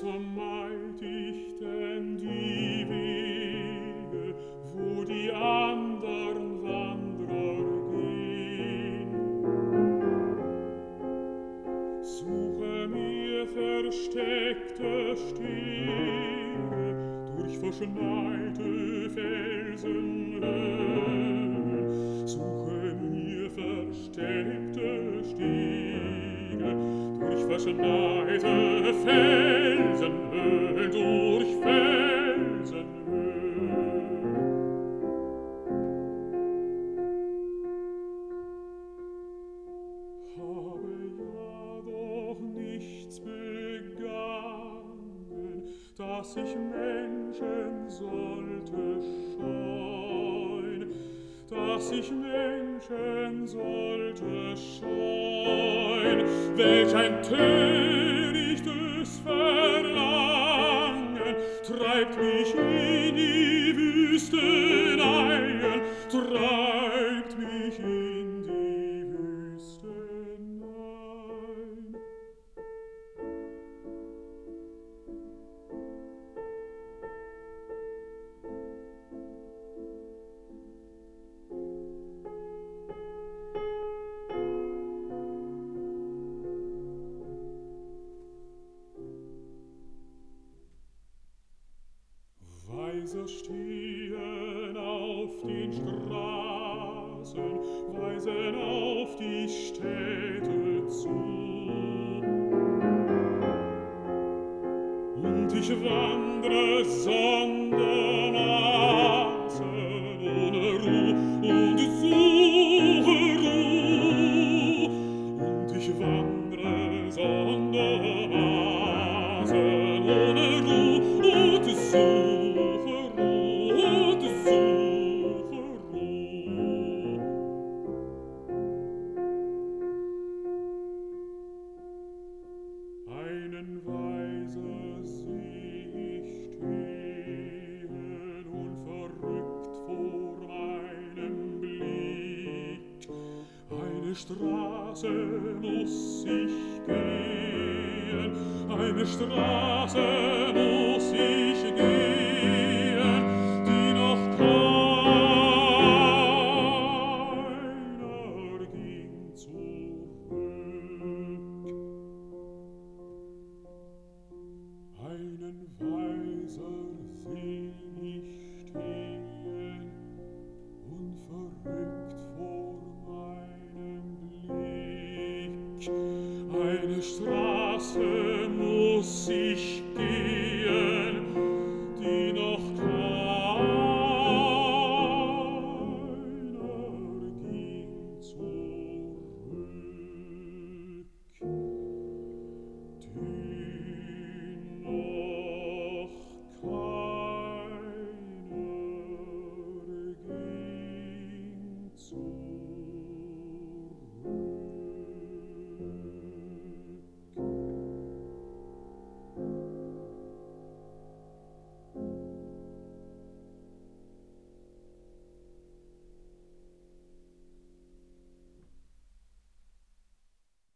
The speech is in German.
vermeid ich denn die Wege, wo die andern Wanderer gehen? Suche mir versteckte Stege durch verschneite Felsenhöhen. Suche mir versteckte Stege durch verschneite Felsenhöhen, durch Felsenhöhen. Habe ja doch nichts begangen, dass ich Menschen sollte scheuen, dass ich Menschen sollte scheuen. Welch ein törichtes Verlangen treibt mich in die Wüsteneien, treibt mich in die Wüsteneien. Weiser stehen auf den Straßen, weisen auf die Städte zu. Und ich wandre sondermaßen ohne Ruh und suche Ruh. Und ich wandre sondermaßen ohne Ruh und suche Ruh und suche Ruh. Einen Weiser seh ich stehen, unverrückt vor meinem Blick. Eine Straße muss ich gehen, eine Straße muss ich gehen, die noch keiner ging zurück. Einen Weiser seh ich stehen, unverrückt vor meinem Blick. Eine Straße muss ich gehen,